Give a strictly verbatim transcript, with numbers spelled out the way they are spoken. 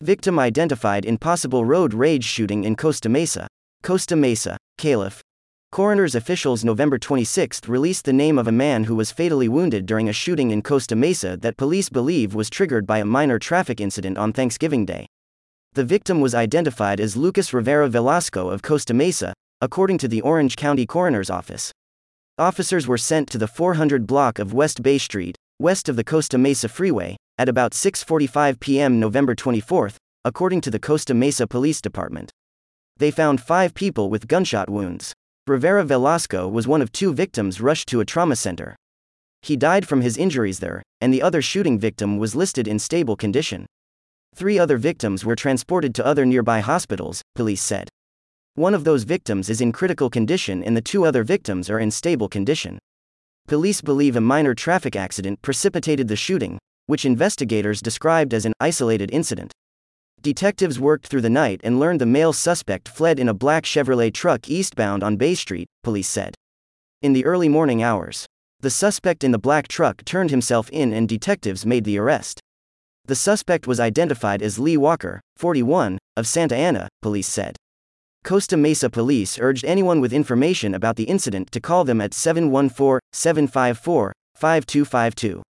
Victim identified in possible road rage shooting in Costa Mesa. Costa Mesa, Calif. Coroner's officials November twenty-sixth released the name of a man who was fatally wounded during a shooting in Costa Mesa that police believe was triggered by a minor traffic incident on Thanksgiving Day. The victim was identified as Lucas Rivera Velasco of Costa Mesa, according to the Orange County Coroner's Office. Officers were sent to the four hundred block of West Bay Street, west of the Costa Mesa Freeway, at about six forty-five p m November twenty-fourth, according to the Costa Mesa Police Department. They found five people with gunshot wounds. Rivera Velasco was one of two victims rushed to a trauma center. He died from his injuries there, and the other shooting victim was listed in stable condition. Three other victims were transported to other nearby hospitals, police said. One of those victims is in critical condition and the two other victims are in stable condition. Police believe a minor traffic accident precipitated the shooting, which investigators described as an isolated incident. Detectives worked through the night and learned the male suspect fled in a black Chevrolet truck eastbound on Bay Street, police said. In the early morning hours, the suspect in the black truck turned himself in and detectives made the arrest. The suspect was identified as Lee Walker, forty-one, of Santa Ana, police said. Costa Mesa police urged anyone with information about the incident to call them at seven one four, seven five four, five two five two.